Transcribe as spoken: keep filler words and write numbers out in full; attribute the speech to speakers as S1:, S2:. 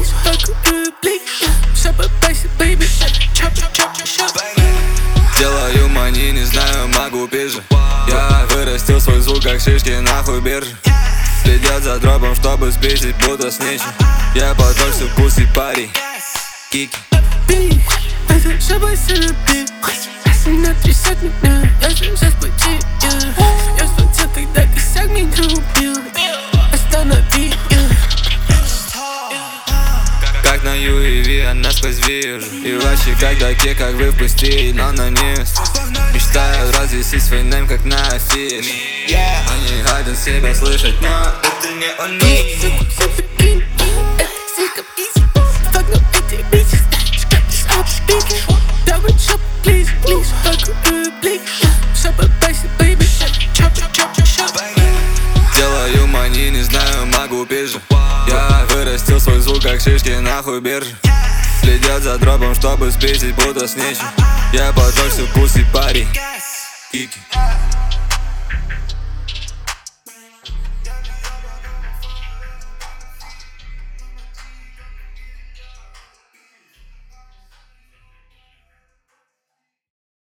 S1: Делаю мани, не знаю, могу пизже. Я вырастил свой звук, как шишки нахуй биржи. Следят за дропом, чтобы спиздить, будто сничи. Я подольше пусти парень. Кики.
S2: Не трясет меня, я сейчас пути. Я схватил, когда косяк меня убил. Останови.
S1: Как на ю и ви, я насквозь вижу. И вообще, когда кек, как вы впустили, но на низ. Мечтаю развесить свой нейм, как на афише. Они хотят себя слышать, но это не они. Делаю мани, не знаю, могу пизже. Я вырастил свой звук, как шишки нахуй биржи. Следят за дропом, чтобы спиздить, будто сничи. Я подольше пусти парень. Кики.